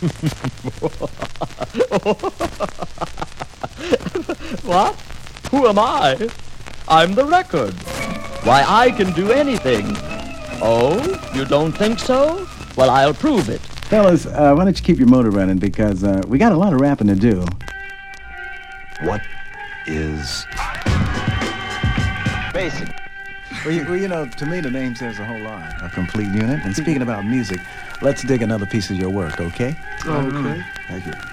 What? Who am I? I'm the record. Why, I can do anything. Oh, you don't think so? Well, I'll prove it. Fellas, why don't you keep your motor running, because we got a lot of rapping to do. What is basic? Well, you know, to me, the name says a whole lot. A complete unit. And speaking about music, let's dig another piece of your work, okay? Okay. Thank you.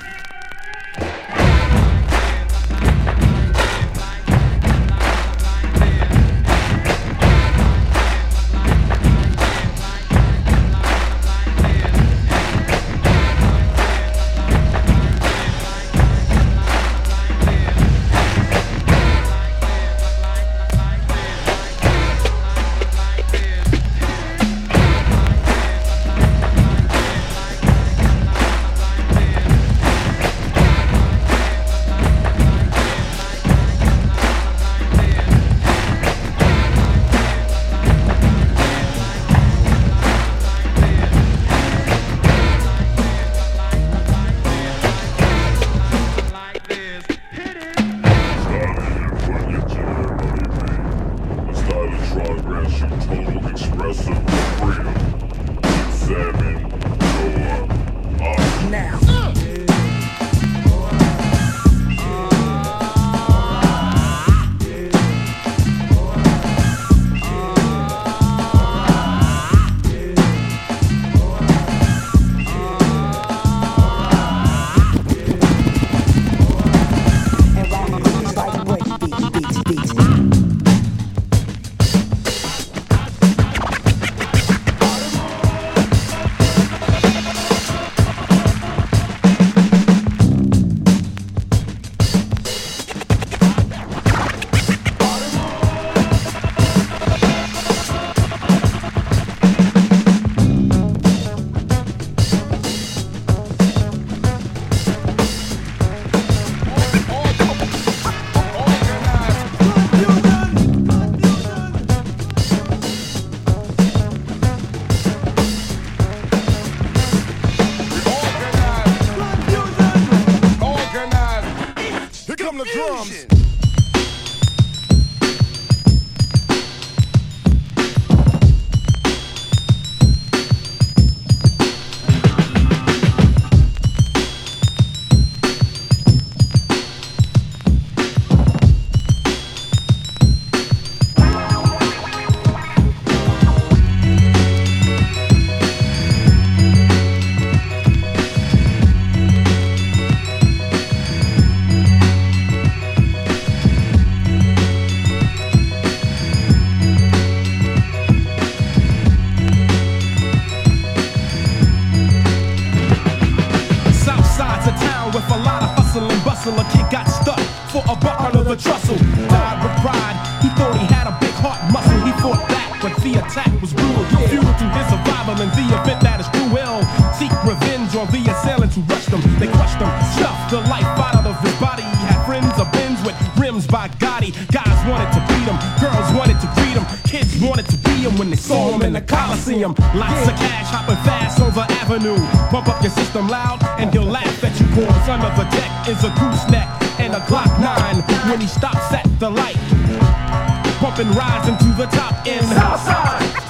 A kid got stuck for a buck under the trestle. Died with pride. He thought he had a big heart muscle. He fought back, but the attack was brutal. Fueled to his survival in the event that his crew will seek revenge on the assailants who rushed him. They crushed him, snuffed the life out of his body. He had friends of Benz with rims by Gotti. Guys wanted to beat him, girls wanted to greet him, kids wanted to be him when they saw him in the Coliseum. Lots of cash hopping fast on the avenue. Pump up your system loud and he'll laugh at you. Cause under the deck is a gooseneck and a Glock 9 when he stops at the light. Pumping rides into the top end. Southside!